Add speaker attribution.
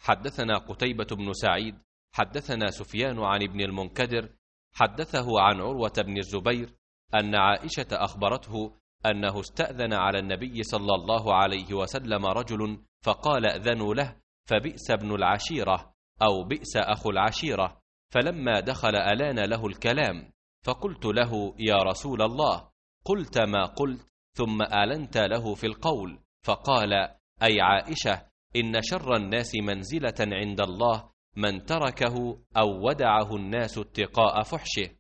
Speaker 1: حدثنا قتيبة بن سعيد حدثنا سفيان عن ابن المنكدر حدثه عن عروة بن الزبير أن عائشة أخبرته أنه استأذن على النبي صلى الله عليه وسلم رجل فقال أذنوا له فبئس ابن العشيرة أو بئس أخو العشيرة، فلما دخل ألان له الكلام، فقلت له يا رسول الله قلت ما قلت ثم آلنت له في القول، فقال أي عائشة إن شر الناس منزلة عند الله من تركه أو ودعه الناس اتقاء فحشه.